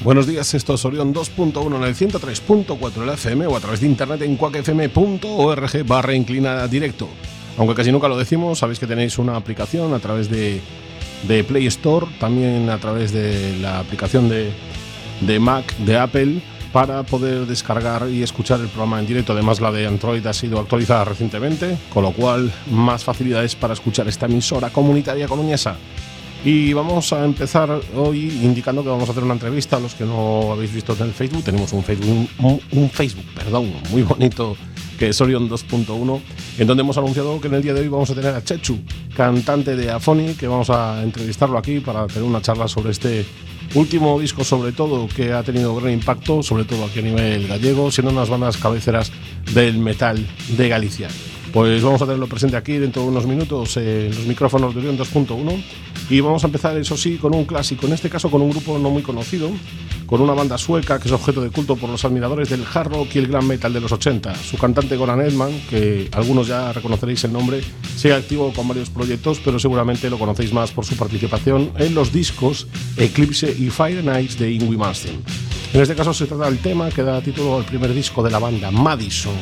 Buenos días, esto es Orión 2.1 en el 103.4 de la FM o a través de internet en quackfm.org/inclinada directo. Aunque casi nunca lo decimos, sabéis que tenéis una aplicación a través de Play Store, también a través de la aplicación de Mac, de Apple, para poder descargar y escuchar el programa en directo. Además, la de Android ha sido actualizada recientemente, con lo cual más facilidades para escuchar esta emisora comunitaria coruñesa. Y vamos a empezar hoy indicando que vamos a hacer una entrevista. A los que no habéis visto en el Facebook, tenemos un Facebook muy bonito, que es Orión 2.1, en donde hemos anunciado que en el día de hoy vamos a tener a Chechu, cantante de Afoni, que vamos a entrevistarlo aquí para tener una charla sobre este último disco, sobre todo, que ha tenido gran impacto, sobre todo aquí a nivel gallego, siendo unas bandas cabeceras del metal de Galicia. Pues vamos a tenerlo presente aquí dentro de unos minutos en los micrófonos de Orión 2.1 y vamos a empezar, eso sí, con un clásico, en este caso con un grupo no muy conocido, con una banda sueca que es objeto de culto por los admiradores del hard rock y el glam metal de los 80. Su cantante Goran Edman, que algunos ya reconoceréis el nombre, sigue activo con varios proyectos, pero seguramente lo conocéis más por su participación en los discos Eclipse y Fire and Ice de Yngwie Malmsteen. En este caso se trata del tema que da título al primer disco de la banda, Madison,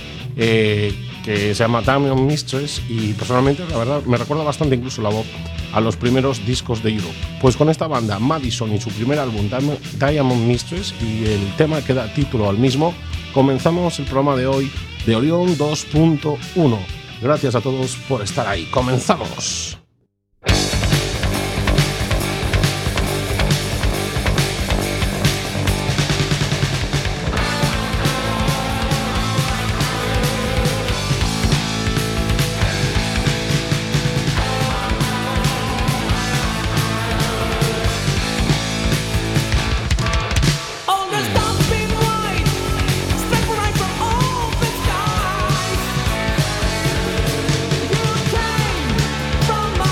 que se llama Diamond Mistress, y personalmente la verdad me recuerda bastante incluso la voz a los primeros discos de Europe. Pues con esta banda, Madison, y su primer álbum Diamond Mistress y el tema que da título al mismo, comenzamos el programa de hoy de Orión 2.1. Gracias a todos por estar ahí. ¡Comenzamos! From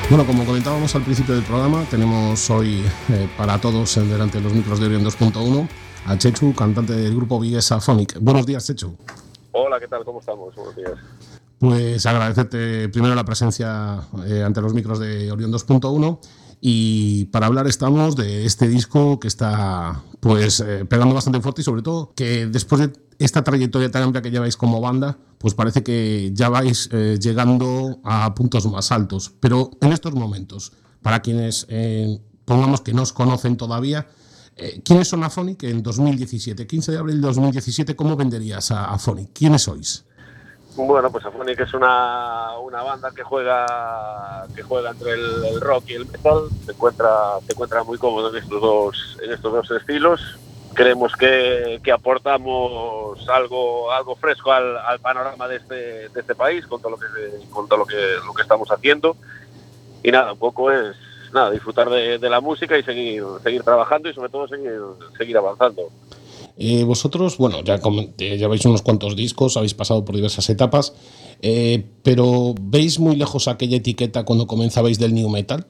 Bueno, como comentábamos al principio del programa, tenemos hoy para todos delante de los micros de Orion 2.1 a Chechu, cantante del grupo Viguesa Phonic. Buenos días, Chechu. Hola, ¿qué tal? ¿Cómo estamos? Buenos días. Pues agradecerte primero la presencia ante los micros de Orion 2.1 y para hablar estamos de este disco que está pues pegando bastante fuerte y sobre todo que después de esta trayectoria tan amplia que lleváis como banda, pues parece que ya vais llegando a puntos más altos. Pero en estos momentos, para quienes pongamos que no os conocen todavía, ¿quiénes son Aphonic en 2017? 15 de abril de 2017, ¿cómo venderías a Aphonic? ¿Quiénes sois? Bueno, pues Aphonic es una banda que juega entre el rock y el metal. Se encuentra muy cómodo en estos dos estilos. Creemos que aportamos algo fresco al panorama de este país con todo lo que estamos haciendo. Y nada, un poco es disfrutar de la música y seguir trabajando y sobre todo seguir avanzando. Vosotros, bueno, ya lleváis unos cuantos discos, habéis pasado por diversas etapas, pero ¿veis muy lejos aquella etiqueta cuando comenzabais del new metal?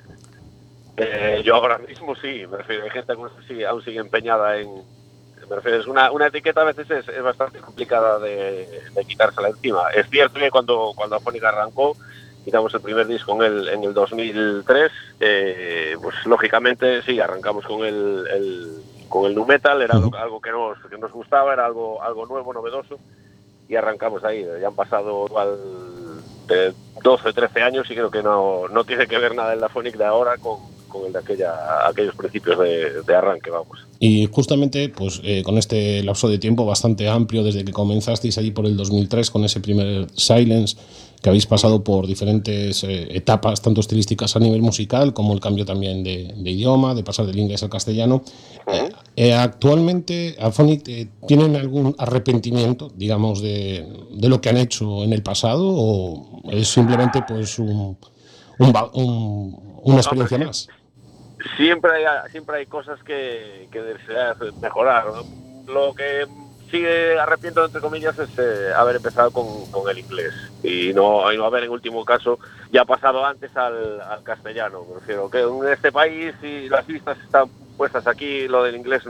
Yo ahora mismo sí, me refiero, hay gente que aún sigue empeñada en... Me refiero, es una etiqueta a veces es bastante complicada de quitársela encima. Es cierto que cuando Aphonic arrancó, quitamos el primer disco en el 2003, pues lógicamente sí, arrancamos con el nu metal, era algo que nos gustaba, era algo nuevo, novedoso, y arrancamos ahí. Ya han pasado de 12, 13 años y creo que no tiene que ver nada en la Aphonic de ahora con el de aquellos principios de arranque, vamos. Y justamente pues con este lapso de tiempo bastante amplio, desde que comenzasteis allí por el 2003 con ese primer Silence, que habéis pasado por diferentes etapas, tanto estilísticas a nivel musical, como el cambio también de idioma, de pasar del inglés al castellano. Actualmente, Aphonic, ¿tienen algún arrepentimiento, digamos, de lo que han hecho en el pasado, o es simplemente pues una experiencia más? Siempre hay cosas que deseas mejorar, ¿no? Lo que sigue arrepiento, entre comillas, es haber empezado con el inglés y no haber, en último caso, ya pasado antes al castellano. Me refiero que en este país, si las vistas están puestas aquí, lo del inglés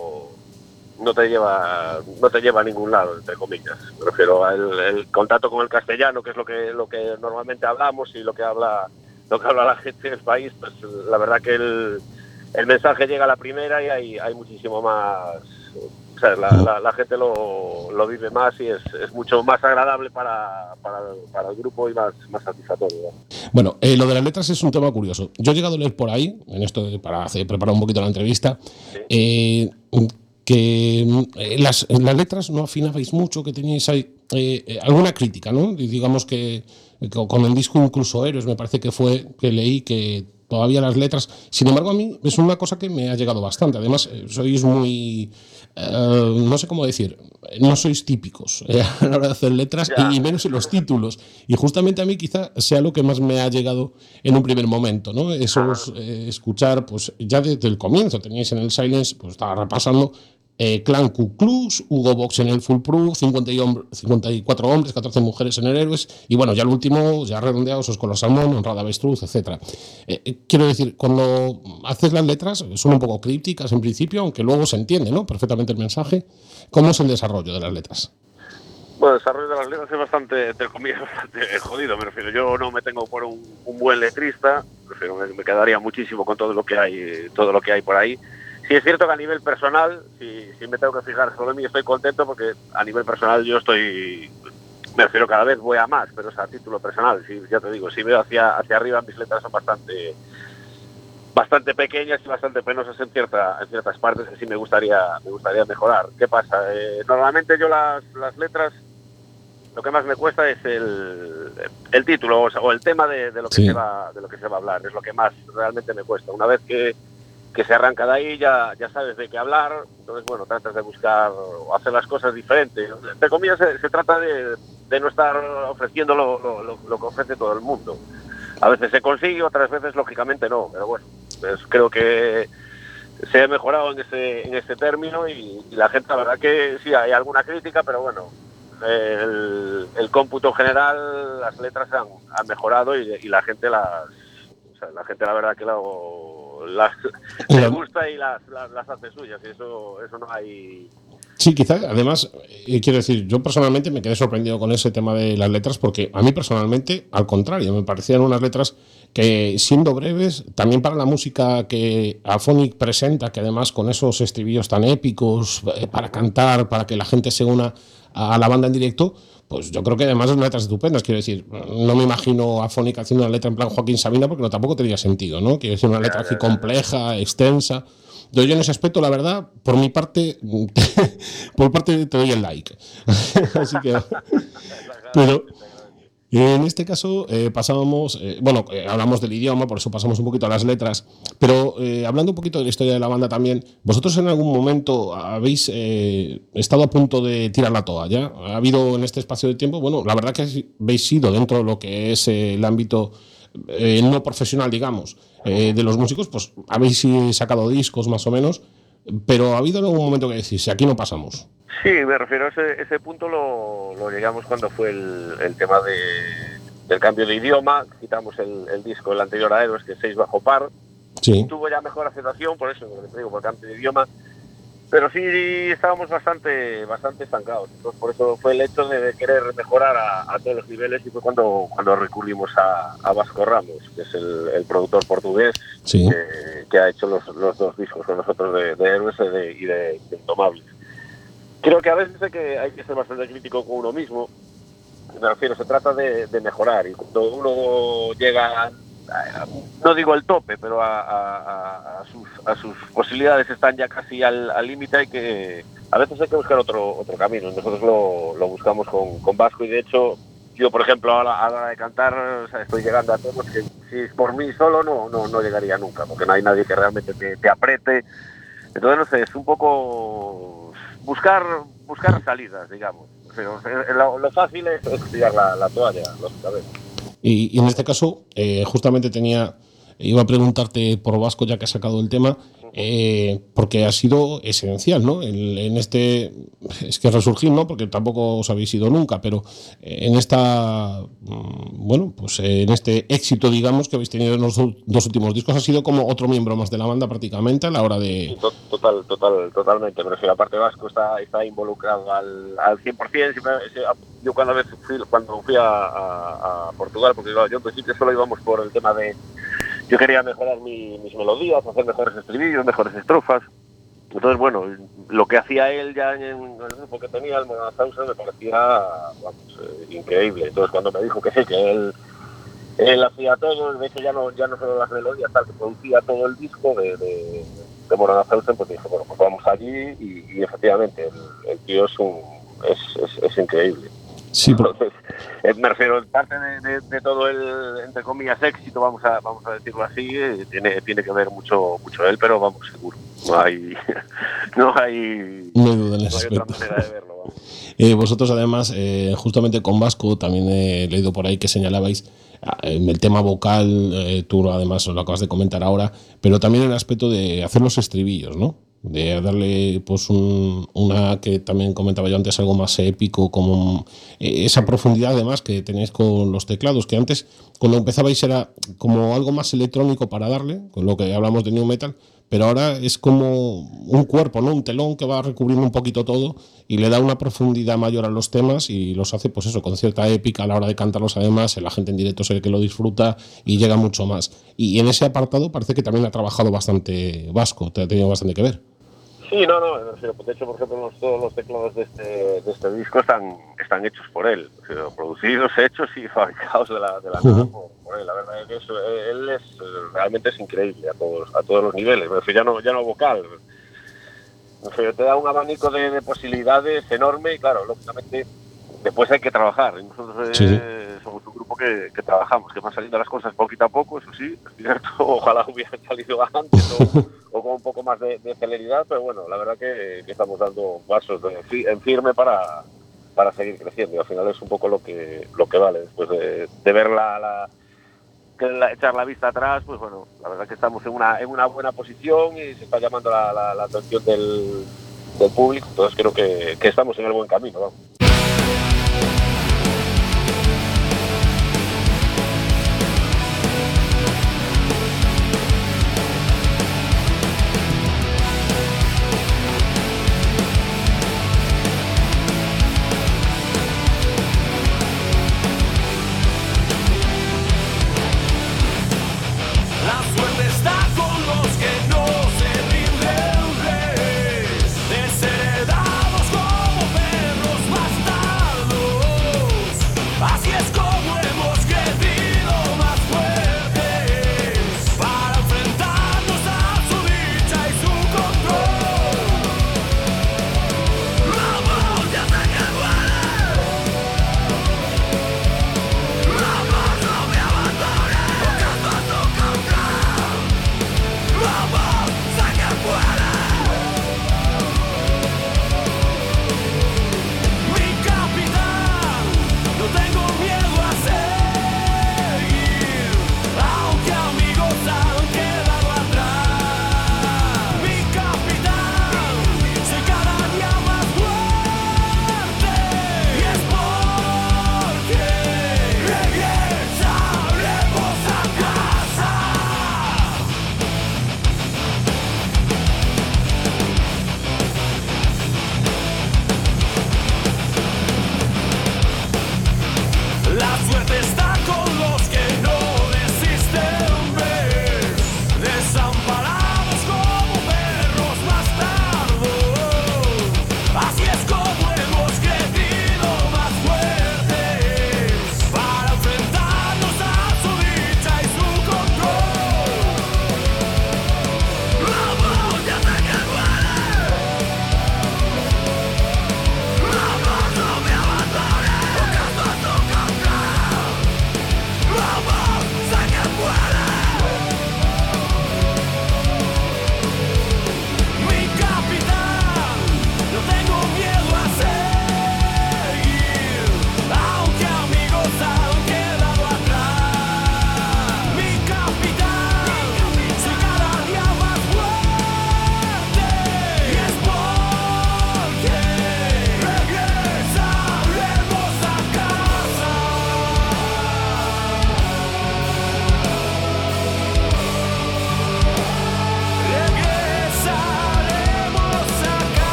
no te lleva a ningún lado, entre comillas. Me refiero al contacto con el castellano, que es lo que normalmente hablamos y lo que habla la gente del país. Pues la verdad que el mensaje llega a la primera y hay muchísimo más. O sea, la gente lo vive más y es mucho más agradable para el grupo y más satisfactorio, ¿no? Bueno, lo de las letras es un tema curioso. Yo he llegado a leer por ahí, en esto para preparar un poquito la entrevista, ¿Sí? Que en las letras no afinabais mucho, que teníais ahí alguna crítica, ¿no? Digamos que con el disco incluso Héroes me parece que fue que leí que todavía las letras, sin embargo a mí es una cosa que me ha llegado bastante. Además sois muy no sé cómo decir, no sois típicos a la hora de hacer letras y menos en los títulos, y justamente a mí quizá sea lo que más me ha llegado en un primer momento, ¿no? Eso es escuchar, pues ya desde el comienzo teníais en el Silence, pues estaba repasando Clan Ku Klux, Hugo Box en el Full Proof, 54 hombres, 14 mujeres en el Héroes, y bueno, ya el último, ya redondeados, Os con los Salmón, Honrada Avestruz, etc. Quiero decir, cuando haces las letras son un poco crípticas en principio, aunque luego se entiende, ¿no?, perfectamente el mensaje. ¿Cómo es el desarrollo de las letras? Bueno, el desarrollo de las letras es bastante, entre comillas, bastante jodido. Me refiero, yo no me tengo por un buen letrista, me quedaría muchísimo con todo lo que hay por ahí. Sí es cierto que a nivel personal, si me tengo que fijar solo en mí, estoy contento porque a nivel personal me refiero, cada vez voy a más, pero es a título personal. Ya te digo, si veo hacia arriba, mis letras son bastante pequeñas y bastante penosas en ciertas partes que sí me gustaría mejorar. ¿Qué pasa? Normalmente yo las letras, lo que más me cuesta es el título, o el tema de lo que se va a hablar, es lo que más realmente me cuesta. Una vez que se arranca de ahí, ya sabes de qué hablar. Entonces, bueno, tratas de buscar o hacer las cosas diferentes. Entre comillas, se trata de no estar ofreciendo lo que ofrece todo el mundo. A veces se consigue, otras veces lógicamente no, pero bueno, pues creo que se ha mejorado en ese término y la gente, la verdad que sí, hay alguna crítica, pero bueno, el cómputo general, las letras han mejorado y la gente O sea, la gente la verdad que le gusta y las hace suyas, y eso no hay... Sí, quizás, además, quiero decir, yo personalmente me quedé sorprendido con ese tema de las letras, porque a mí personalmente, al contrario, me parecían unas letras que, siendo breves, también para la música que Aphonic presenta, que además con esos estribillos tan épicos, para cantar, para que la gente se una a la banda en directo, pues yo creo que además son letras estupendas. Quiero decir, no me imagino a Aphonic haciendo una letra en plan Joaquín Sabina, porque tampoco tendría sentido, ¿no? Quiero decir, una letra así compleja, extensa. Yo en ese aspecto, la verdad, por mi parte, te doy el like. Así que, pero en este caso pasábamos, hablamos del idioma, por eso pasamos un poquito a las letras, pero hablando un poquito de la historia de la banda también, ¿vosotros en algún momento habéis estado a punto de tirar la toalla? ¿Ha habido en este espacio de tiempo? Bueno, la verdad que habéis sido dentro de lo que es el ámbito no profesional, digamos, de los músicos, pues habéis sacado discos más o menos, pero ¿ha habido en algún momento que decís, aquí no pasamos? Sí, me refiero a ese punto, lo llegamos cuando fue el tema del cambio de idioma. Quitamos el disco, el anterior a Héroes, que es 6 bajo par. Sí. Tuvo ya mejor aceptación, por eso, te digo, por el cambio de idioma. Pero sí estábamos bastante estancados. Entonces, por eso fue el hecho de querer mejorar a todos los niveles, y fue cuando recurrimos a Vasco Ramos, que es el productor portugués, sí, que ha hecho los dos discos con nosotros de Héroes y de Indomables. Creo que a veces hay que ser bastante crítico con uno mismo. Me refiero, se trata de mejorar, y cuando uno llega, no digo el tope, pero a sus posibilidades están ya casi al límite, a veces hay que buscar otro camino. Nosotros lo buscamos con Vasco, y de hecho yo, por ejemplo, a la hora de cantar, o sea, estoy llegando a temas que si es por mí solo no llegaría nunca, porque no hay nadie que realmente te apriete. Entonces, no sé, es un poco buscar salidas, digamos. Pero lo fácil es tirar la toalla, lógicamente. Y en este caso, justamente iba a preguntarte por Vasco, ya que has sacado el tema, porque ha sido esencial, ¿no? En este, es que resurgir, ¿no? Porque tampoco os habéis ido nunca, pero en en este éxito, digamos, que habéis tenido en los dos últimos discos, ha sido como otro miembro más de la banda prácticamente a la hora de... Sí, totalmente. Me refiero, aparte Vasco está involucrado al 100%. Yo cuando fui a Portugal, porque yo en principio solo íbamos por el tema de... Yo quería mejorar mis melodías, hacer mejores estribillos, mejores estrofas. Entonces, bueno, lo que hacía él ya en el grupo que tenía, el Monazausa, me parecía increíble. Entonces, cuando me dijo que sí, que él hacía todo, de hecho ya no solo las melodías, tal, que producía todo el disco de Monazausa, pues dije, bueno, pues vamos allí, y efectivamente, el tío es increíble. Sí, entonces, me refiero, parte de todo el, entre comillas, éxito, vamos a decirlo así, tiene que ver mucho él, pero vamos, seguro. No hay duda en ese aspecto. Otra manera de verlo, vamos. Vosotros, además, justamente con Vasco, también he leído por ahí que señalabais el tema vocal, tú además lo acabas de comentar ahora, pero también el aspecto de hacer los estribillos, ¿no? De darle pues una que también comentaba yo antes, algo más épico, como esa profundidad además que tenéis con los teclados, que antes cuando empezabais era como algo más electrónico para darle, con lo que hablamos de New Metal, pero ahora es como un cuerpo, ¿no? Un telón que va recubriendo un poquito todo y le da una profundidad mayor a los temas y los hace, pues eso, con cierta épica a la hora de cantarlos. Además, la gente en directo es el que lo disfruta y llega mucho más. Y en ese apartado parece que también ha trabajado bastante Vasco, te ha tenido bastante que ver. Sí, no, de hecho, por ejemplo, todos los teclados de este disco están hechos por él, o sea, producidos, hechos y fabricados de la nada por él. La verdad es que él realmente es increíble a todos los niveles. Me refiero, ya no vocal. Me refiero, te da un abanico de posibilidades enorme, y claro, lógicamente después hay que trabajar. Nosotros somos un grupo que trabajamos, que van saliendo las cosas poquito a poco, eso sí, es cierto. Ojalá hubieran salido antes o con un poco más de celeridad, pero bueno, la verdad que estamos dando pasos en firme para seguir creciendo, y al final es un poco lo que vale. Después de ver echar la vista atrás, pues bueno, la verdad que estamos en una buena posición y se está llamando la atención del público, entonces creo que estamos en el buen camino, vamos.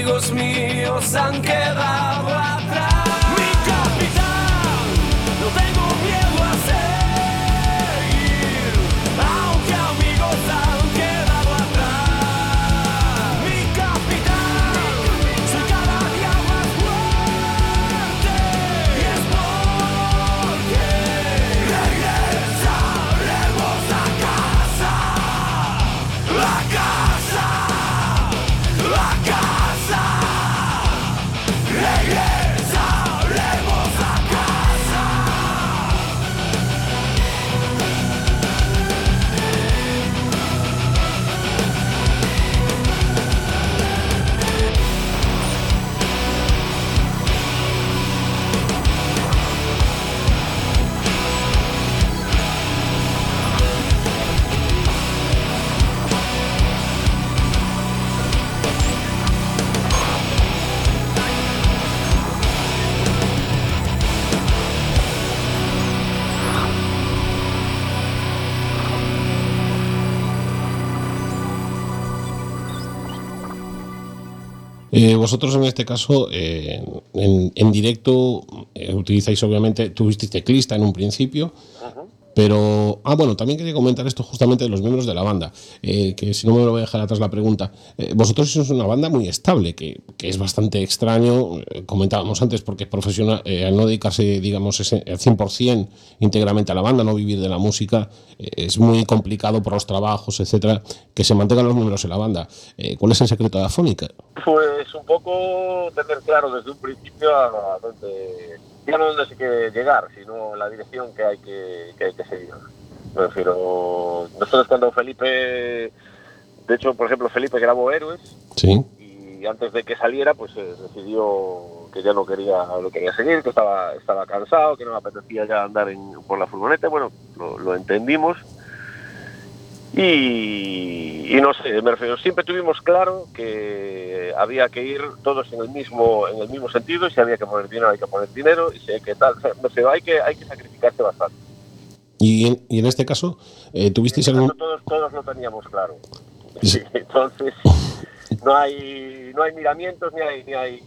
amigos míos han quedado atrás. Mi capitán, no tengo miedo a seguir, aunque amigos han quedado atrás. Mi capitán, soy cada día más fuerte, y es porque regresaremos a casa, a casa, a casa. Regresaremos a casa. Vosotros en este caso, en directo, utilizáis obviamente, tuvisteis teclista en un principio, pero, bueno, también quería comentar esto justamente de los miembros de la banda, que si no me lo voy a dejar atrás la pregunta. Vosotros sois una banda muy estable, que es bastante extraño, comentábamos antes, porque es profesional, al no dedicarse, digamos, al 100% íntegramente a la banda, no vivir de la música, es muy complicado por los trabajos, etcétera, que se mantengan los miembros en la banda. ¿Cuál es el secreto de Afónica? Pues un poco tener claro desde un principio a dónde, ya no dónde se quiere llegar, sino la dirección que hay que seguir. Me refiero, nosotros cuando Felipe, de hecho, por ejemplo, Felipe grabó Héroes, Sí. y antes de que saliera, pues decidió que ya no quería seguir, que estaba cansado, que no me apetecía ya andar por la furgoneta. Bueno, lo entendimos. Y no sé, me refiero, siempre tuvimos claro que había que ir todos en el mismo sentido, y si había que poner dinero, hay que poner dinero, y si hay que tal, no sé, hay que sacrificarse bastante. Y en este caso, ¿tuvisteis algún...? Todos lo teníamos claro. Sí, entonces, no hay miramientos, ni hay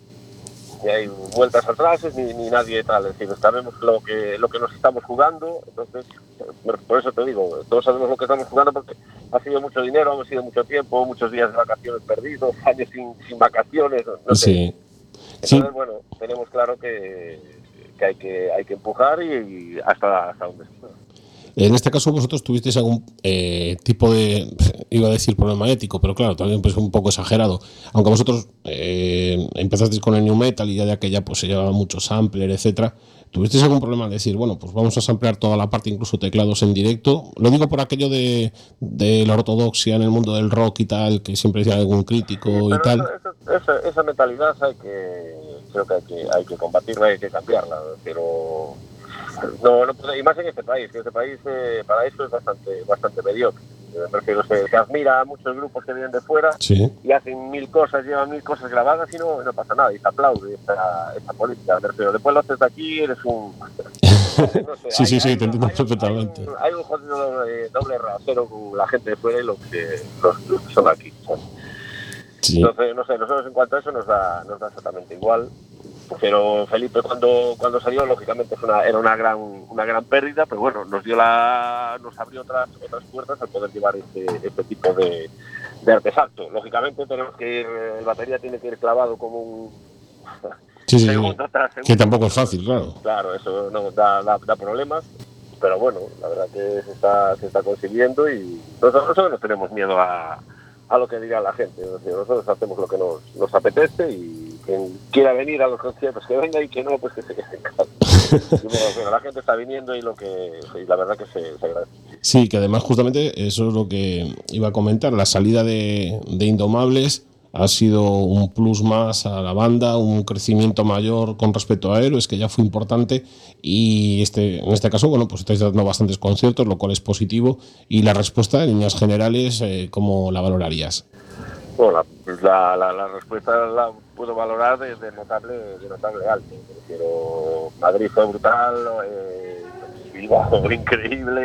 vueltas atrás, ni nadie tal. Es decir, sabemos lo que nos estamos jugando. Entonces, por eso te digo, todos sabemos lo que estamos jugando, porque ha sido mucho dinero, hemos sido mucho tiempo, muchos días de vacaciones perdidos, años sin vacaciones, no sé. Sí. Entonces, bueno, tenemos claro que hay que empujar y hasta donde se pueda. En este caso vosotros tuvisteis algún tipo de, iba a decir problema ético, pero claro, también pues un poco exagerado. Aunque vosotros empezasteis con el new metal y ya de aquella pues se llevaba mucho sampler, etcétera. ¿Tuvisteis algún problema de decir, bueno, pues vamos a samplear toda la parte, incluso teclados en directo? Lo digo por aquello de la ortodoxia en el mundo del rock y tal, que siempre decía algún crítico y tal. Esa mentalidad creo que hay que combatirla, hay que cambiarla, pero no puede, y más en este país, que para eso es bastante mediocre. Me refiero, se admira a muchos grupos que vienen de fuera, sí, y hacen llevan 1000 cosas grabadas y no pasa nada, y se aplaude esta política. Me refiero, después lo haces de aquí, eres un... No sé, sí, te entiendo perfectamente. Hay un jodido doble rasero con la gente de fuera y los que son aquí, ¿sabes? Sí. Entonces, no sé, nosotros en cuanto a eso nos da exactamente igual. Pero Felipe cuando salió, lógicamente era una gran pérdida, pero bueno, nos abrió otras puertas al poder llevar este tipo de artefacto. Lógicamente tenemos que ir, el batería tiene que ir clavado como un segundo tras segundo. Que tampoco es fácil, claro. Claro, eso no da problemas, pero bueno, la verdad que se está consiguiendo, y nosotros no tenemos miedo a lo que dirá la gente. Nosotros hacemos lo que nos apetece, y quien quiera venir a los conciertos que venga, y que no, pues que se quede en casa. Y bueno, la gente está viniendo, y la verdad que se agradece. Sí, que además justamente eso es lo que iba a comentar. La salida de Indomables ha sido un plus más a la banda, un crecimiento mayor con respecto a Héroes, que ya fue importante, y en este caso, bueno, pues estáis dando bastantes conciertos, lo cual es positivo. Y la respuesta, en líneas generales, ¿cómo la valorarías? Bueno, la respuesta la puedo valorar de notable alto. Pero Madrid fue brutal, Bilbao increíble,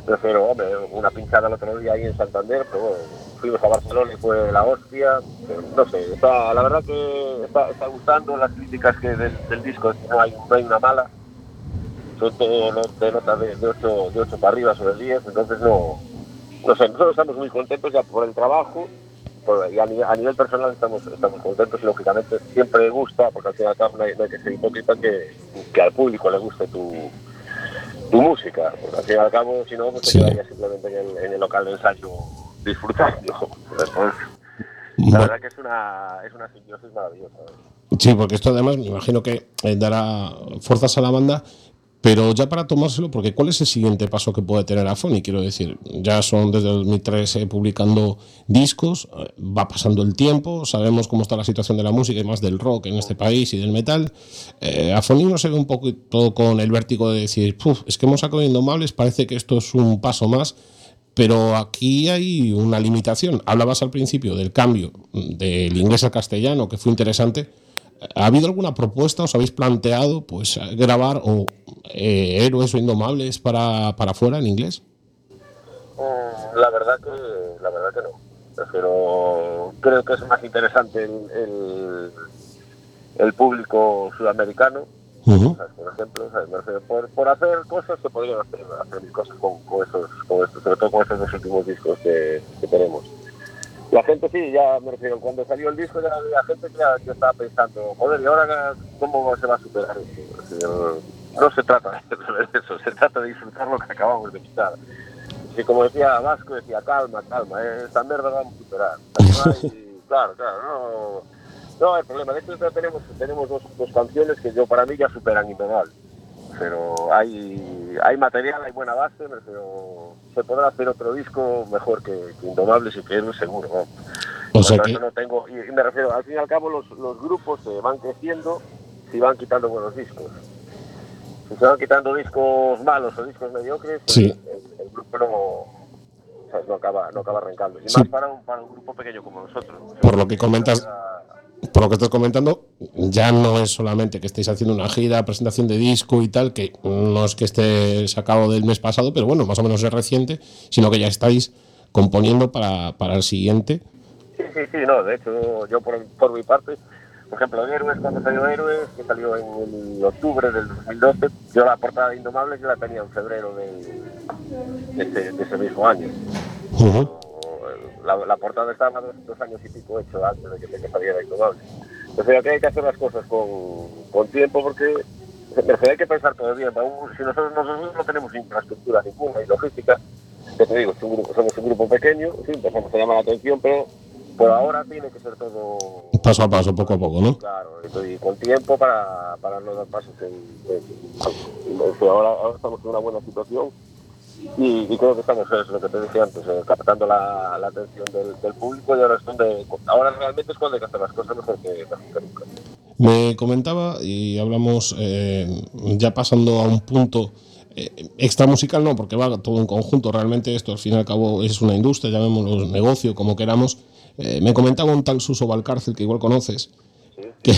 prefiero, hombre, una pinchada el otro día ahí en Santander, pero bueno, fuimos a Barcelona y fue la hostia. No sé, la verdad que está gustando las críticas que del disco, no hay una mala. Son todos de notas de 8 para arriba sobre 10, entonces no sé, nosotros estamos muy contentos ya por el trabajo, y a nivel personal estamos contentos y lógicamente siempre gusta, porque al final no hay que ser hipócrita que al público le guste tu música, porque al fin y al cabo si no, pues te quedaría simplemente en el local de ensayo disfrutando. Entonces, la verdad que es una simbiosis maravillosa. Sí, porque esto además me imagino que dará fuerzas a la banda, pero ya para tomárselo, porque ¿cuál es el siguiente paso que puede tener Afonic? Quiero decir, ya son desde 2003 publicando discos, va pasando el tiempo, sabemos cómo está la situación de la música y más del rock en este país y del metal. Afonic no se ve un poco todo con el vértigo de decir, es que hemos sacado Indomables, parece que esto es un paso más, pero aquí hay una limitación. Hablabas al principio del cambio del inglés al castellano, que fue interesante. ¿Ha habido alguna propuesta? ¿Os habéis planteado pues grabar Héroes o Indomables para afuera en inglés? La verdad que no. Pero creo que es más interesante el público sudamericano. ¿Sabes? Por ejemplo, ¿sabes? Por hacer cosas se podrían hacer mil cosas con estos, sobre todo con estos dos últimos discos que tenemos. La gente sí, ya me refiero, cuando salió el disco ya la gente ya estaba pensando, joder, ¿y ahora cómo se va a superar esto? No se trata de eso, se trata de disfrutar lo que acabamos de quitar. Y como decía Vasco, decía, calma, esta mierda la vamos a superar. Claro, no hay problema. De hecho, tenemos dos canciones que para mí ya superan Indomables. Pero hay material, hay buena base, pero se podrá hacer otro disco mejor que Indomables y que Héroes seguro, ¿no? O sea que... Eso no tengo, y me refiero, al fin y al cabo los grupos se van creciendo si van quitando buenos discos. Si se van quitando discos malos o discos mediocres, sí. el grupo no acaba arrancando. Y sí. Más para un grupo pequeño como nosotros. Por lo que comentas... Por lo que estás comentando, ya no es solamente que estéis haciendo una gira, presentación de disco y tal, que no es que esté sacado del mes pasado, pero bueno, más o menos es reciente, sino que ya estáis componiendo para el siguiente. Sí, no, de hecho, yo por mi parte, por ejemplo, en Héroes, cuando salió Héroes, que salió en octubre del 2012, yo la portada de Indomables ya la tenía en febrero de ese mismo año. La portada estaba 2 años y pico hecho antes de que saliera Indomables. Entonces hay que hacer las cosas con tiempo, porque hay que pensar todo bien. Si nosotros no tenemos infraestructura ninguna y logística, ya te digo, somos un grupo pequeño, sí, empezamos a llamar la atención, pero por ahora tiene que ser todo paso a paso, poco a poco, ¿no? Claro, y con tiempo para no dar pasos ahora estamos en una buena situación. Y creo que estamos, es lo que te decía antes, captando la atención del público, y ahora realmente es cuando hay que hacer las cosas mejor que nunca. Me comentaba, y hablamos ya pasando a un punto extra musical, no, porque va todo en conjunto, realmente esto al fin y al cabo es una industria, llamémoslo negocio, como queramos. Me comentaba un tal Suso Valcárcel, que igual conoces, que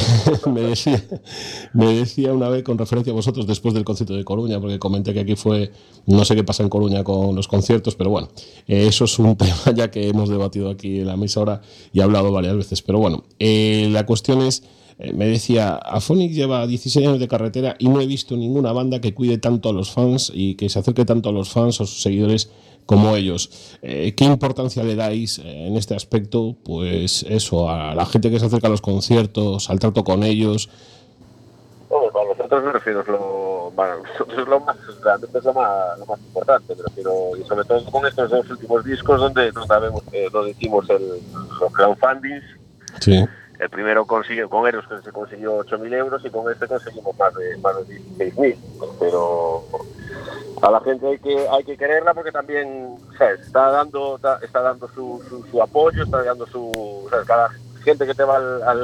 me decía una vez, con referencia a vosotros, después del concierto de Coruña, porque comenté que aquí fue, no sé qué pasa en Coruña con los conciertos, pero bueno, eso es un tema ya que hemos debatido aquí en la mesa ahora y he hablado varias veces, pero bueno, la cuestión es, me decía, Afonic lleva 16 años de carretera y no he visto ninguna banda que cuide tanto a los fans y que se acerque tanto a los fans o sus seguidores como ellos. ¿Qué importancia le dais en este aspecto? Pues eso, a la gente que se acerca a los conciertos, al trato con ellos. Bueno, para nosotros me refiero, nosotros realmente es lo más importante, me refiero, y sobre todo con estos dos últimos discos donde hicimos los crowdfundings. Sí. El primero con Héroes que se consiguió 8.000 euros y con este conseguimos más de 16.000, pero a la gente hay que quererla, porque también, ¿sabes? está dando su apoyo, está dando ¿sabes? Cada gente que te va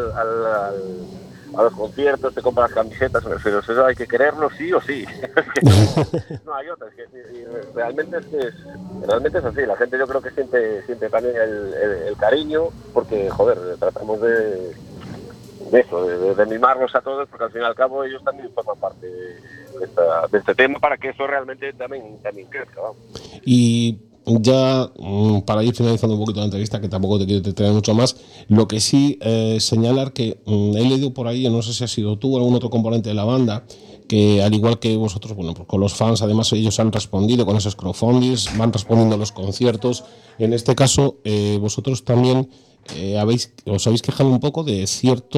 a los conciertos, te compra las camisetas, pero eso hay que quererlo sí o sí. No hay otra, realmente es así. La gente, yo creo que siente también el cariño, porque joder, tratamos de eso, de mimarlos a todos, porque al fin y al cabo ellos también forman parte de este tema, para que eso realmente también crezca, vamos. Y ya para ir finalizando un poquito la entrevista, que tampoco te quiero detener mucho más, lo que sí señalar que he leído por ahí, no sé si has sido tú o algún otro componente de la banda, que al igual que vosotros, bueno, pues con los fans, además ellos han respondido con esos crowdfundings, van respondiendo a los conciertos. En este caso, vosotros también os habéis quejado un poco de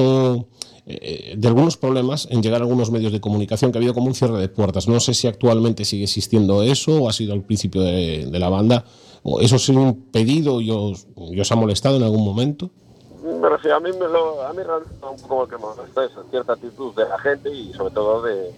de algunos problemas en llegar a algunos medios de comunicación, que ha habido como un cierre de puertas. No sé si actualmente sigue existiendo eso o ha sido al principio de la banda, o eso se ha impedido y os ha molestado en algún momento. Me refiero, a mí realmente un poco lo que me molesta es cierta actitud de la gente y sobre todo de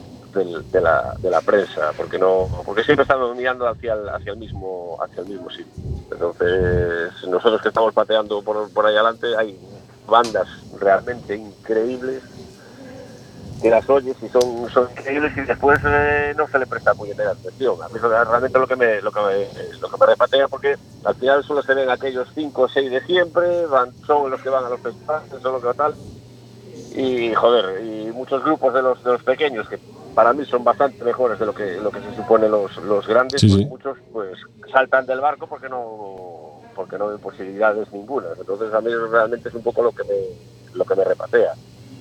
la prensa, porque siempre están mirando hacia el mismo sitio. Entonces, nosotros que estamos pateando por ahí adelante, hay bandas realmente increíbles que las oyes y son increíbles y después no se le presta puñetera atención. A mí eso es realmente lo que me repatea, porque al final solo se ven aquellos 5 o 6 de siempre, son los que van a los festivales, son los que tal. Y joder, y muchos grupos de los pequeños que para mí son bastante mejores de lo que se supone los grandes, sí, pues sí. muchos pues saltan del barco porque no hay posibilidades ninguna. Entonces a mí realmente es un poco lo que me repatea.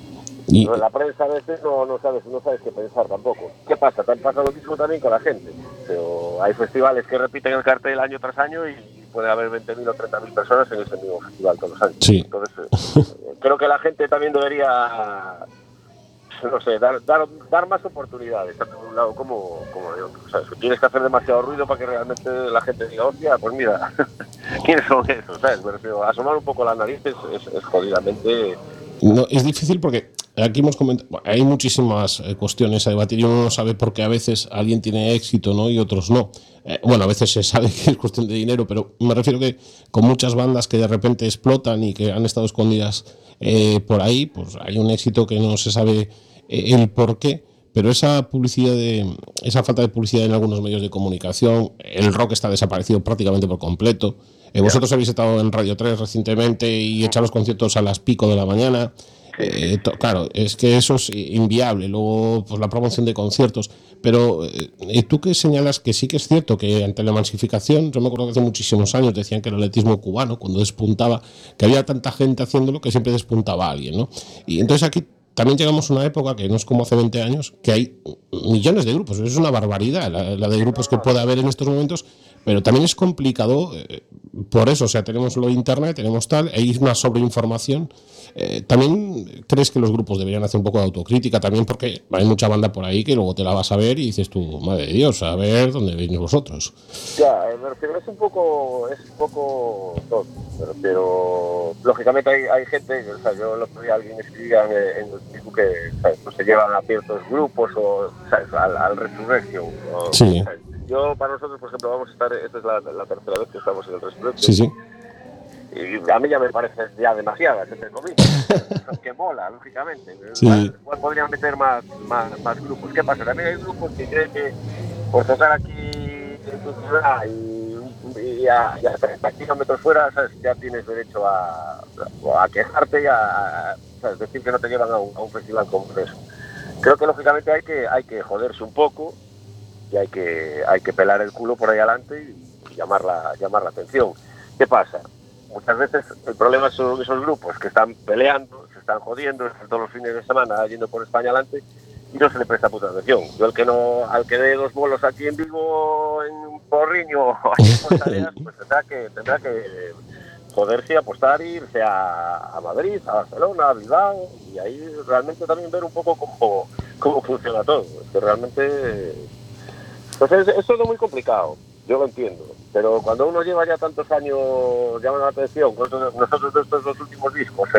Y La prensa a veces no sabes qué pensar tampoco. ¿Qué pasa? Pasa lo mismo también con la gente. Pero hay festivales que repiten el cartel año tras año y puede haber 20.000 o 30.000 personas en ese mismo festival todos los años. Sí. Entonces, creo que la gente también debería, no sé, dar más oportunidades, tanto de un lado como de otro. O sea, tienes que hacer demasiado ruido para que realmente la gente diga, hostia, pues mira, ¿quiénes son esos? ¿Sabes? Pero asomar un poco la nariz es jodidamente... no, es difícil porque aquí hemos comentado, hay muchísimas cuestiones a debatir y uno no sabe por qué a veces alguien tiene éxito, ¿no? Y otros no. Bueno, a veces se sabe que es cuestión de dinero, pero me refiero que con muchas bandas que de repente explotan y que han estado escondidas por ahí, pues hay un éxito que no se sabe el por qué. Pero esa falta de publicidad en algunos medios de comunicación, el rock está desaparecido prácticamente por completo. Vosotros habéis estado en Radio 3 recientemente y echado los conciertos a las pico de la mañana. Claro, es que eso es inviable. Luego, pues la promoción de conciertos. Pero tú que señalas que sí que es cierto que ante la masificación, yo me acuerdo que hace muchísimos años decían que el atletismo cubano, cuando despuntaba, que había tanta gente haciéndolo que siempre despuntaba alguien, ¿no? Y entonces aquí también llegamos a una época que no es como hace 20 años, que hay millones de grupos. Es una barbaridad la de grupos que puede haber en estos momentos, pero también es complicado por eso. O sea, tenemos lo de internet, tenemos tal, hay una sobreinformación. ¿También crees que los grupos deberían hacer un poco de autocrítica también? Porque hay mucha banda por ahí que luego te la vas a ver y dices tú, madre de Dios, a ver dónde venís vosotros. Ya, me refiero, es un poco todo, pero lógicamente hay gente, o sea, yo el otro día alguien escribía en el Facebook que, ¿sabes?, pues se llevan a ciertos grupos o, ¿sabes?, al Resurrection. Sí. ¿sabes? Yo, para nosotros, por ejemplo, vamos a estar, esta es la tercera vez que estamos en el Resurrection. Sí, sí. Y a mí ya me parece ya demasiadas, entre comillas. Que mola, lógicamente. Sí. Igual podrían meter más grupos. ¿Qué pasa? También hay grupos que creen que por tocar aquí en tu ciudad y a 30 kilómetros fuera, ¿sabes?, ya tienes derecho a quejarte y a ¿sabes?, decir que no te llevan a un festival como eso. Creo que lógicamente hay que joderse un poco y hay que pelar el culo por ahí adelante y llamar la atención. ¿Qué pasa? Muchas veces el problema son esos grupos que están peleando, se están jodiendo, están todos los fines de semana yendo por España adelante y no se le presta puta atención. Yo al que dé 2 bolos aquí en Vigo, en Porriño o aquí en Pontareas, pues tendrá que joderse y apostar e irse a Madrid, a Barcelona, a Bilbao, y ahí realmente también ver un poco cómo funciona todo. Es que realmente pues es todo muy complicado. Yo lo entiendo, pero cuando uno lleva ya tantos años llamando la atención, nosotros de estos 2 últimos discos,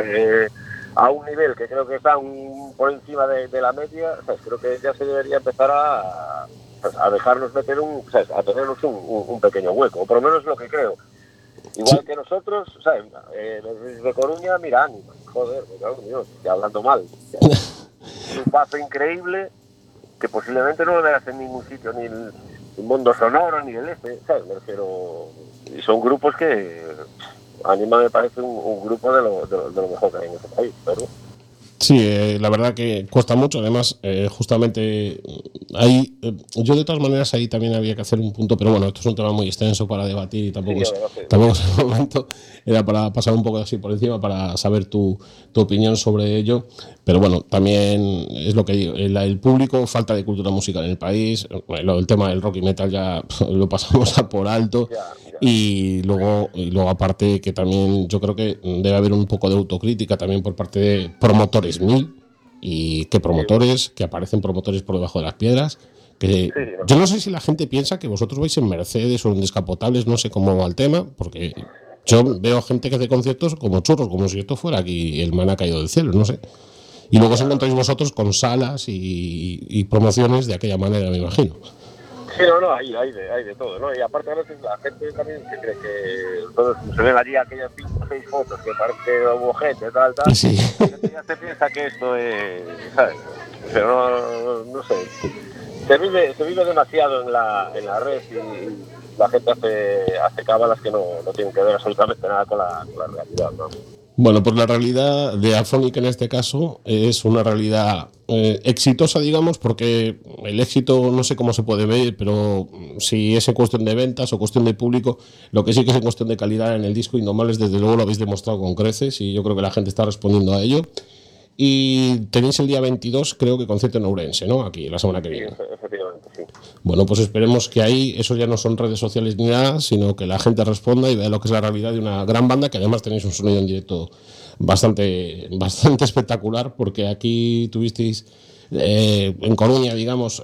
a un nivel que creo que están por encima de la media, ¿sabes?, creo que ya se debería empezar a dejarnos meter ¿sabes?, a tenernos un pequeño hueco, o por lo menos es lo que creo. Igual que nosotros, ¿sabes?, de Coruña, mira, ánimo, joder, me cago en Dios, estoy hablando mal. Un paso increíble que posiblemente no lo veas en ningún sitio, ni el Mundo Sonoro, ni el ¿sabes? Pero y son grupos que a mí me parece un grupo de lo mejor que hay en este país, pero... Sí, la verdad que cuesta mucho. Además, justamente ahí, yo de todas maneras ahí también había que hacer un punto, pero bueno, esto es un tema muy extenso para debatir y tampoco, tampoco es el momento. Era para pasar un poco así por encima para saber tu opinión sobre ello. Pero bueno, también es lo que digo, el público, falta de cultura musical en el país. El tema del rock y metal ya lo pasamos a por alto. Y luego aparte que también yo creo que debe haber un poco de autocrítica también por parte de promotores y que promotores, que aparecen promotores por debajo de las piedras, que yo no sé si la gente piensa que vosotros vais en Mercedes o en Descapotables, no sé cómo va el tema, porque yo veo gente que hace conciertos como churros, como si esto fuera aquí el man ha caído del cielo, no sé. Y luego os encontráis vosotros con salas y promociones de aquella manera, me imagino. Sí, no, hay de todo, ¿no? Y aparte a veces la gente también se cree que todos se ven allí aquellas 5 o 6 fotos que parece que hubo gente, tal, sí. La gente ya se piensa que esto es, ¿sabes? Pero no sé, se vive demasiado en la red y la gente hace cábalas que no tienen que ver absolutamente nada con la realidad, ¿no? Bueno, pues la realidad de Afonic en este caso es una realidad exitosa, digamos, porque el éxito no sé cómo se puede ver, pero si es en cuestión de ventas o cuestión de público, lo que sí que es en cuestión de calidad en el disco Indomables, desde luego lo habéis demostrado con creces y yo creo que la gente está respondiendo a ello. Y tenéis el día 22, creo que concierto en Ourense, ¿no? Aquí, la semana que viene. Sí, efectivamente, sí. Bueno, pues esperemos que ahí eso ya no son redes sociales ni nada, sino que la gente responda y vea lo que es la realidad de una gran banda, que además tenéis un sonido en directo bastante espectacular, porque aquí tuvisteis en Coruña, digamos,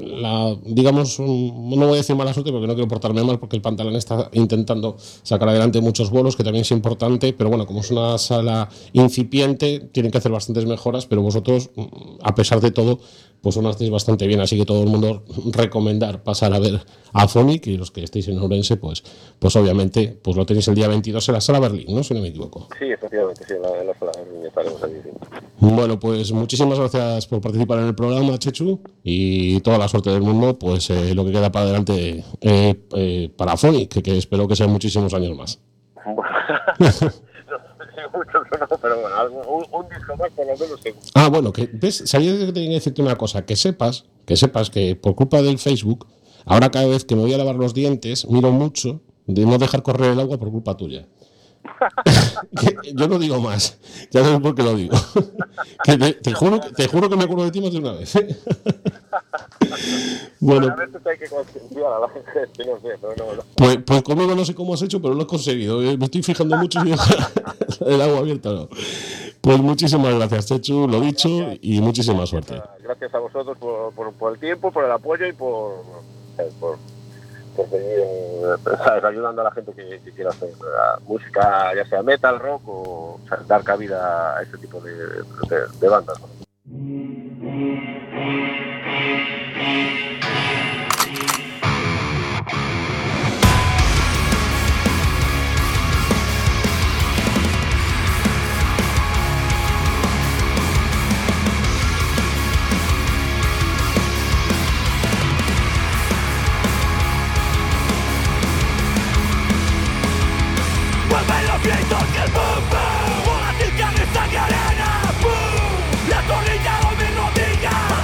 no voy a decir mala suerte porque no quiero portarme mal, porque el Pantalán está intentando sacar adelante muchos bolos, que también es importante, pero bueno, como es una sala incipiente, tienen que hacer bastantes mejoras, pero vosotros, a pesar de todo, pues sonasteis bastante bien, así que todo el mundo recomendar pasar a ver a Afonic, y los que estéis en Ourense, pues obviamente pues lo tenéis el día 22 en la Sala Berlín, ¿no? Si no me equivoco. Sí, efectivamente, sí, en la Sala Berlín estaremos allí, sí. Bueno, pues muchísimas gracias por participar en el programa, Chechu, y toda la suerte del mundo, pues lo que queda para adelante para Afonic, que espero que sean muchísimos años más. Bueno, muchos no, pero bueno, un disco más por lo menos seguro. Ah, bueno, que ves, sabía que tenía que decirte una cosa, que sepas que por culpa del Facebook, ahora cada vez que me voy a lavar los dientes, miro mucho de no dejar correr el agua por culpa tuya. Yo no digo más, ya sabes por qué lo digo. Que te juro que me acuerdo de ti más de una vez. Bueno, a veces hay que concienciar a la gente, no sé, pero no. Pues conmigo no sé cómo has hecho, pero lo has conseguido. Me estoy fijando mucho si deja el agua abierta o no. Pues muchísimas gracias, Chechu, lo dicho, y muchísima suerte. Gracias a vosotros por el tiempo, por el apoyo y por seguir ayudando a la gente que quiera hacer música, ya sea metal, rock o sea, dar cabida a este tipo de bandas, ¿no? Vuelven los vientos que el pum pum, una tica de sangre arena, pum, la torrilla o mi rodilla.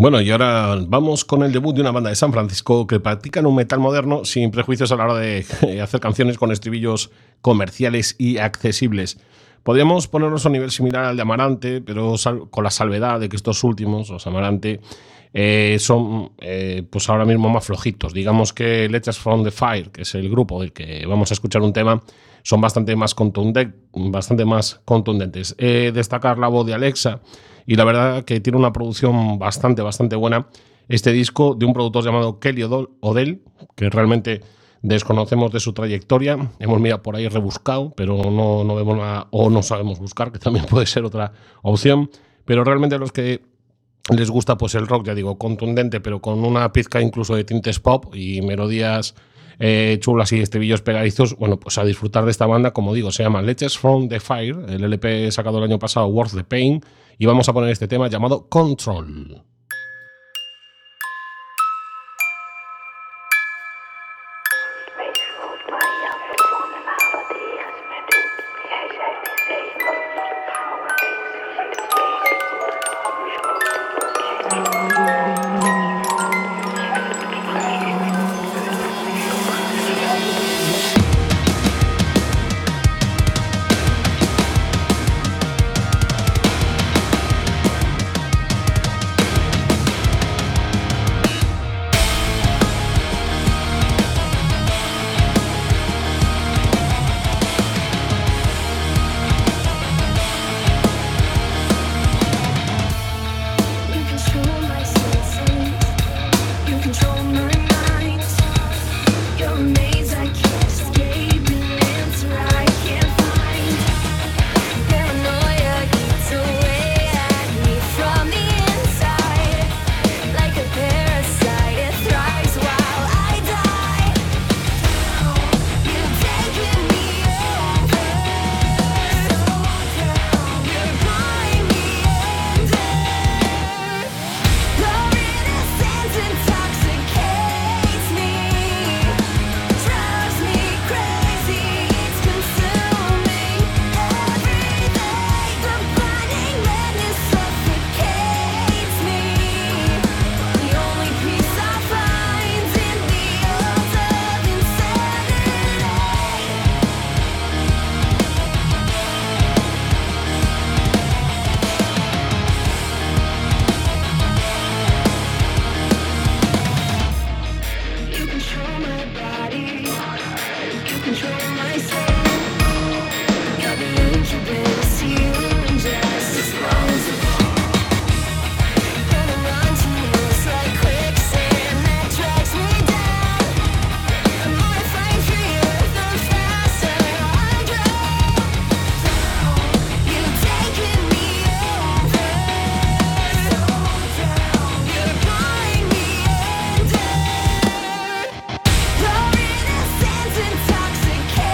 Bueno, y ahora vamos con el debut de una banda de San Francisco que practican un metal moderno sin prejuicios a la hora de hacer canciones con estribillos comerciales y accesibles. Podríamos ponernos a un nivel similar al de Amarante, pero con la salvedad de que estos últimos, los Amarante, son pues ahora mismo más flojitos. Digamos que Letters from the Fire, que es el grupo del que vamos a escuchar un tema, son bastante más contundentes. Destacar la voz de Alexa, y la verdad que tiene una producción bastante buena este disco de un productor llamado Kelly Odell, que realmente desconocemos de su trayectoria. Hemos mirado por ahí rebuscado, pero no vemos nada, o no sabemos buscar, que también puede ser otra opción. Pero realmente a los que les gusta pues el rock, ya digo, contundente, pero con una pizca incluso de tintes pop y melodías chulas y estribillos pegadizos, bueno, pues a disfrutar de esta banda. Como digo, se llama Letters from the Fire, el LP sacado el año pasado, Worth the Pain, y vamos a poner este tema llamado Control. Intoxicates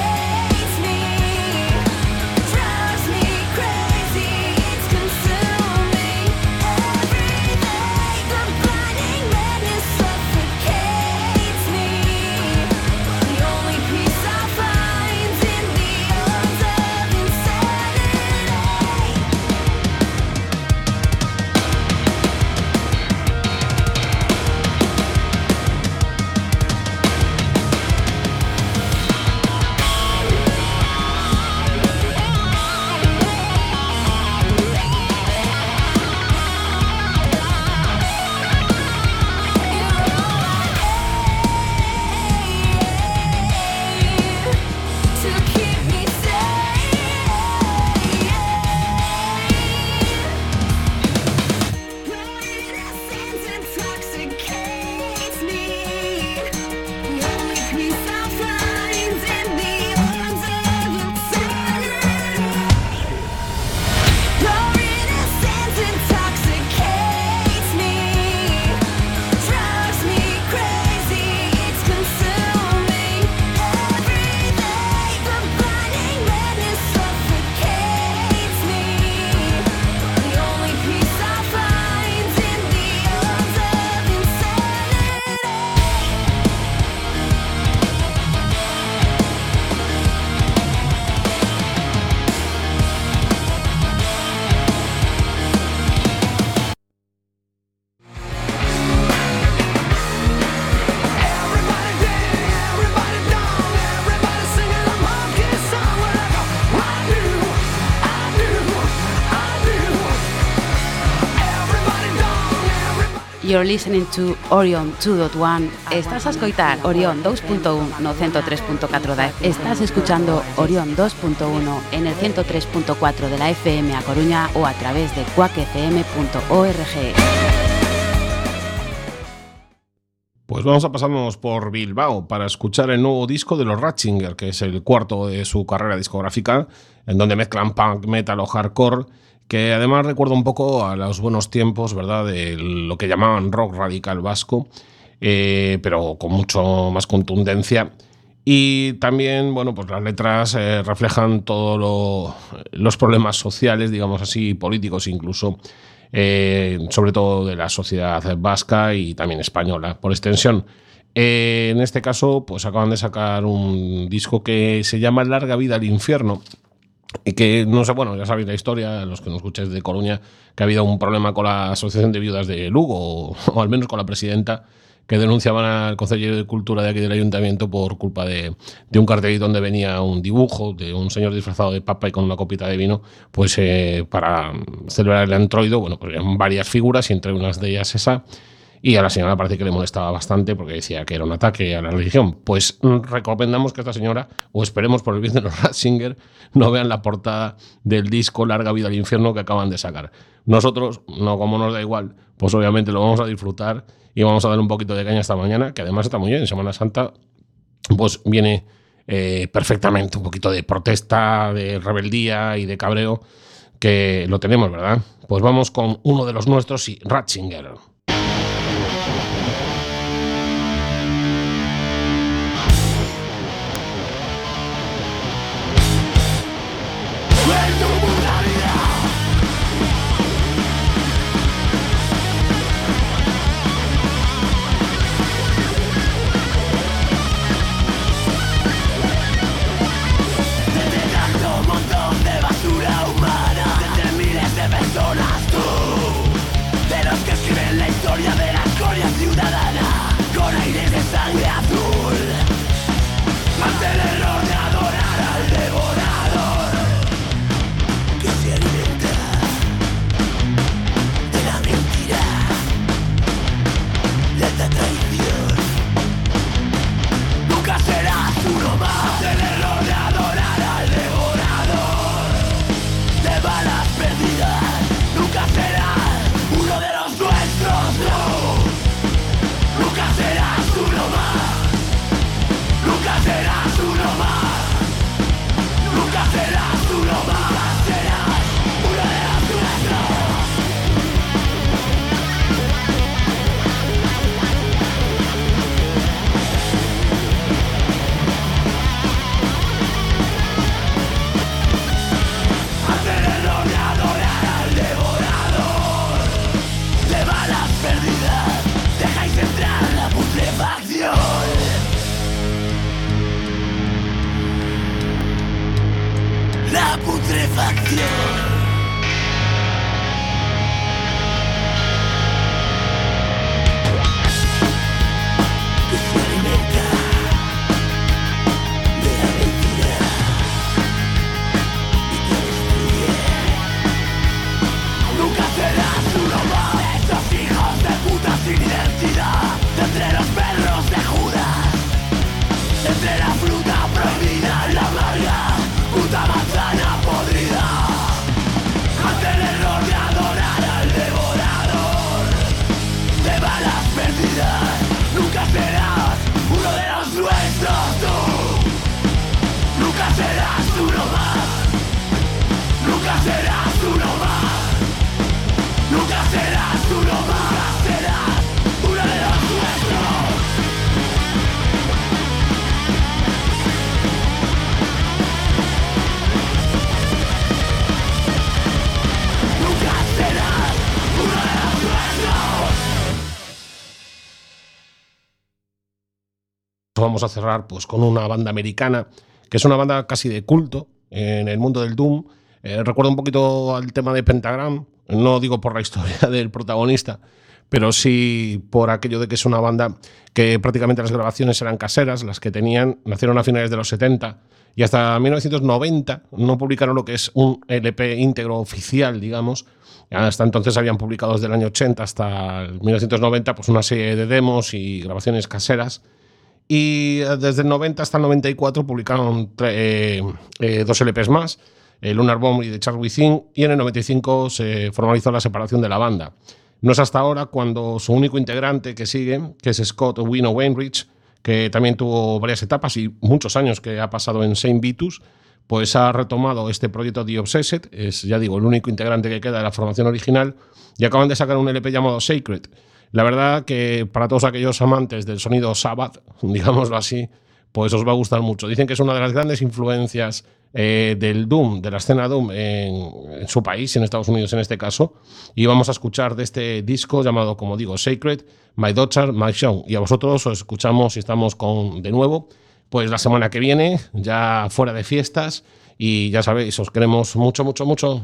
You're listening to Orion 2.1. Estás a escoitar Orion 2.1 no 103.4 da FM. Estás escuchando Orion 2.1 en el 103.4 de la FM a Coruña o a través de quackfm.org. Pues vamos a pasarnos por Bilbao para escuchar el nuevo disco de los Ratzinger, que es el cuarto de su carrera discográfica, en donde mezclan punk, metal o hardcore, que además recuerda un poco a los buenos tiempos, ¿verdad?, de lo que llamaban rock radical vasco, pero con mucho más contundencia. Y también, bueno, pues las letras reflejan todos los problemas sociales, digamos así, políticos incluso, sobre todo de la sociedad vasca y también española, por extensión. En este caso, pues acaban de sacar un disco que se llama Larga vida al infierno, y que, no sé, bueno, ya sabéis la historia, los que nos escucháis de Coruña, que ha habido un problema con la Asociación de Viudas de Lugo, o al menos con la presidenta, que denunciaban al Concello de Cultura de aquí del Ayuntamiento por culpa de un cartelito donde venía un dibujo de un señor disfrazado de papa y con una copita de vino, pues para celebrar el antroido. Bueno, pues eran varias figuras y entre unas de ellas esa, y a la señora parece que le molestaba bastante porque decía que era un ataque a la religión. Pues recomendamos que esta señora, o esperemos por el bien de los Ratzinger, no vean la portada del disco Larga vida al infierno que acaban de sacar. Nosotros, no, como nos da igual, pues obviamente lo vamos a disfrutar y vamos a dar un poquito de caña esta mañana, que además está muy bien. En Semana Santa pues viene perfectamente un poquito de protesta, de rebeldía y de cabreo, que lo tenemos, ¿verdad? Pues vamos con uno de los nuestros y Ratzinger. Vamos a cerrar pues con una banda americana, que es una banda casi de culto en el mundo del Doom. Recuerda un poquito al tema de Pentagram, no digo por la historia del protagonista, pero sí por aquello de que es una banda que prácticamente las grabaciones eran caseras, las que tenían, nacieron a finales de los 70 y hasta 1990 no publicaron lo que es un LP íntegro oficial, digamos. Hasta entonces habían publicado desde el año 80 hasta el 1990 pues una serie de demos y grabaciones caseras. Y desde el 90 hasta el 94 publicaron 2 LPs más, el Lunar Bomb y The Charge Within, y en el 95 se formalizó la separación de la banda. No es hasta ahora cuando su único integrante que sigue, que es Scott Wino Wainwright, que también tuvo varias etapas y muchos años que ha pasado en Saint Vitus, pues ha retomado este proyecto The Obsessed, es, ya digo, el único integrante que queda de la formación original, y acaban de sacar un LP llamado Sacred. La verdad que para todos aquellos amantes del sonido Sabbath, digámoslo así, pues os va a gustar mucho. Dicen que es una de las grandes influencias del Doom, de la escena Doom en su país, en Estados Unidos en este caso, y vamos a escuchar de este disco llamado, como digo, Sacred, My Daughter, My Son. Y a vosotros os escuchamos y estamos de nuevo, pues la semana que viene, ya fuera de fiestas, y ya sabéis, os queremos mucho, mucho, mucho.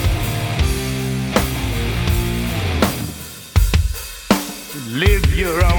Live your own